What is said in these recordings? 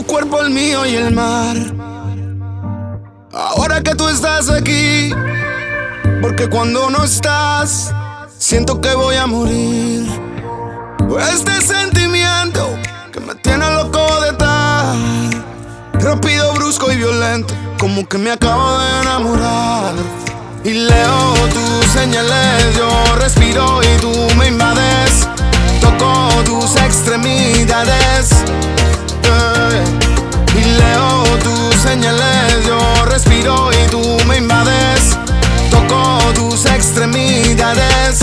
tu cuerpo, el mío y el mar. Ahora que tú estás aquí, porque cuando no estás, siento que voy a morir. Este sentimiento que me tiene loco de estar, rápido, brusco y violento, como que me acabo de enamorar. Y leo tus señales, yo respiro y tú me invades. Toco tus extremidades, y leo tus señales, yo respiro y tú me invades. Toco tus extremidades,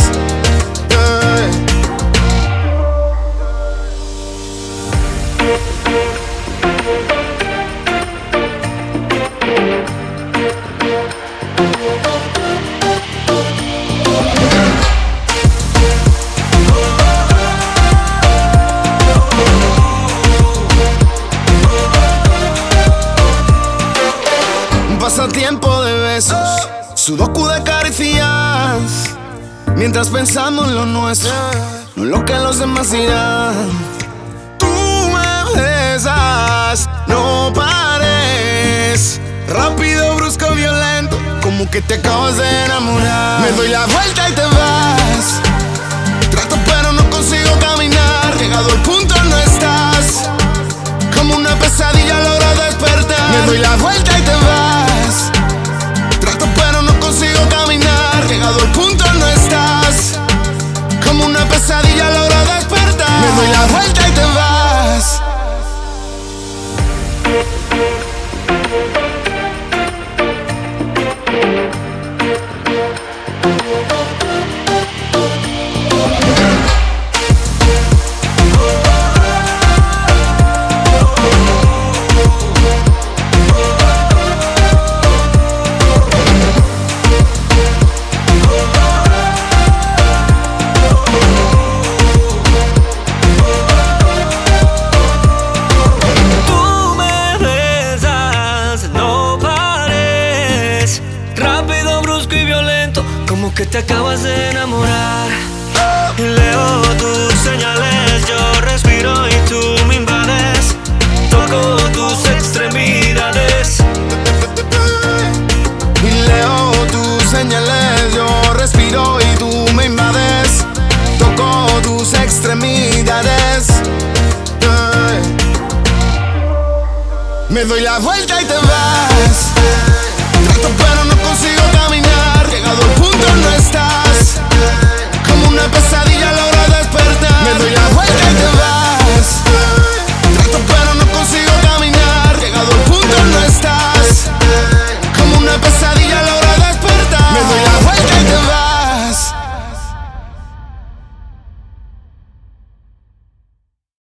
pasatiempo de besos, sudoku de caricias, mientras pensamos en lo nuestro, no en lo que los demás dirán. Tú me besas, no pares, rápido, brusco, violento, como que te acabas de enamorar. Me doy la vuelta y te vas, trato pero no consigo caminar. Llegado al punto no estás, como una pesadilla a la hora de despertar. Me doy la vuelta y te vas, trato pero no consigo caminar. Llegado al punto no estás, como una pesadilla a la hora de despertar. Me doy la vuelta y te vas. Como que te acabas de enamorar. Y leo tus señales, yo respiro y tú me invades. Toco tus extremidades. Y leo tus señales, yo respiro y tú me invades. Toco tus extremidades. Me doy la vuelta y te vas, trato pero no consigo caminar. Llegado al punto no estás, como una pesadilla a la hora de despertar. Me doy la